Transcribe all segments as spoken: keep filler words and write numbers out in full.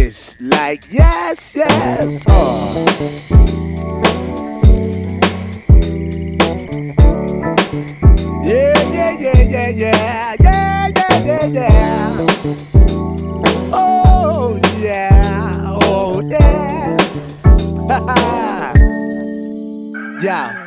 is like yes, yes. Oh. Yeah, yeah, yeah, yeah, yeah, yeah, yeah, yeah, yeah. Oh yeah, oh yeah. Yeah.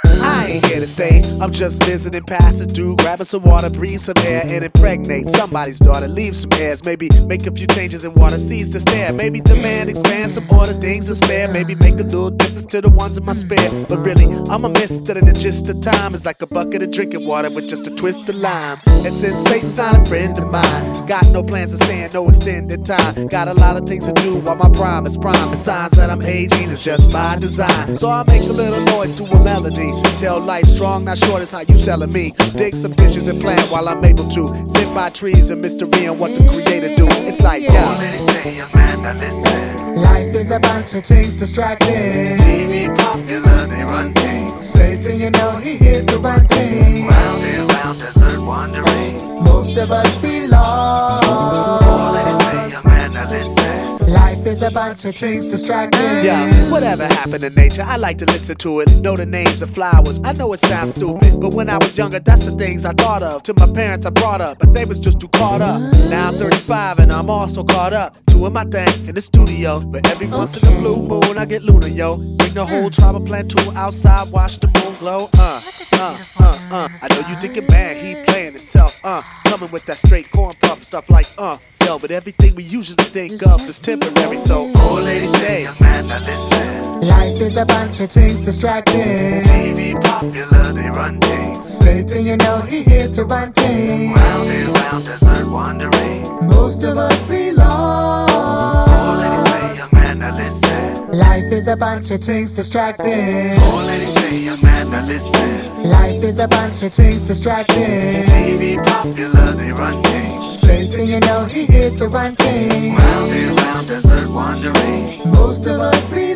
I ain't here to stay, I'm just visiting, passing through, grabbing some water, breathe some air, and impregnate somebody's daughter, leave some heirs. Maybe make a few changes in water, cease to stare. Maybe demand, expand some order, things to spare. Maybe make a little difference to the ones in my spare. But really, I'm a mister in the gist of time. It's like a bucket of drinking water with just a twist of lime. And since Satan's not a friend of mine, got no plans to stay in no extended time. Got a lot of things to do while my prime is prime. The signs that I'm aging is just by design. So I make a little noise through a melody. Tell life strong, not short is how you selling me. Dig some ditches and plant while I'm able to. Sit by trees and mystery and what the creator do. It's like, yeah. All they say, Amanda, listen. Life is a bunch of things distracting. T V popular, they run things. Satan, you know, he here to run things. Round and round, desert wandering. Most of us be lost. All they say, Amanda, listen. Life is a bunch of things distracting. Yeah, whatever happened to nature, I like to listen to it. Know the names of flowers, I know it sounds stupid, but when I was younger, that's the things I thought of. To my parents I brought up, but they was just too caught up. Now I'm thirty-five and I'm also caught up. Doing my thing in the studio, but every once in a blue moon I get lunar, yo. Bring the whole tribal platoon outside, watch the moon glow. Uh, uh, uh, uh. I know you thinking, man, he playing himself. Uh, coming with that straight corn puff and stuff like, uh. Yo, but everything we usually think of is temporary, so old ladies say, Amanda, listen. Life is a bunch of things distracting. T V popular, they run things. Satan, you know, he here to run things. Round and round, desert wandering. Most of us be lost. Old ladies say, Amanda, listen. Life is a bunch of things distracting. Old ladies say, Amanda, listen. Life is a bunch of things distracting. T V popular, they run things. Satan, you know, he here to run things. Round and round, desert wandering. Most of us be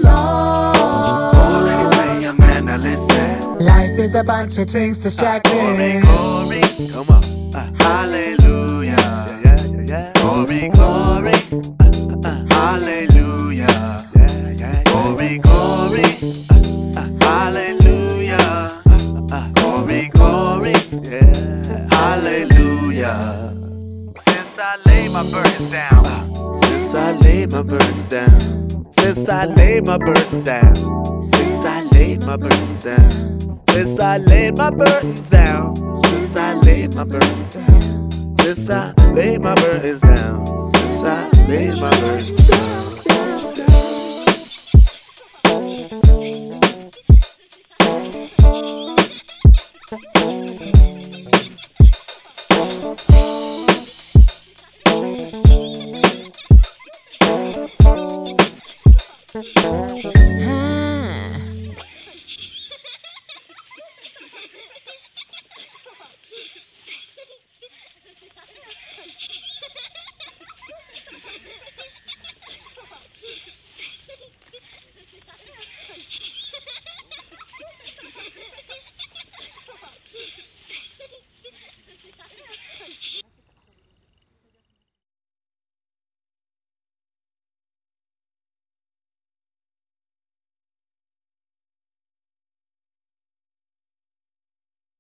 lost. Old ladies say, Amanda, listen. Life is a bunch of things Glory, distracting. glory, Come on. uh, hallelujah. Yeah, yeah, yeah, yeah. Glory, glory, uh, uh, uh, hallelujah. Yeah, yeah, Glory, glory, uh, uh, hallelujah. Uh, uh, glory, glory, yeah. hallelujah. Since I lay my burdens down, Uh, since I laid my burdens down. Since I laid my burdens down. Since I laid my burdens down. Since I laid my burdens down. Since I laid my burdens down. Since I laid my burdens down. Since I laid my burdens down.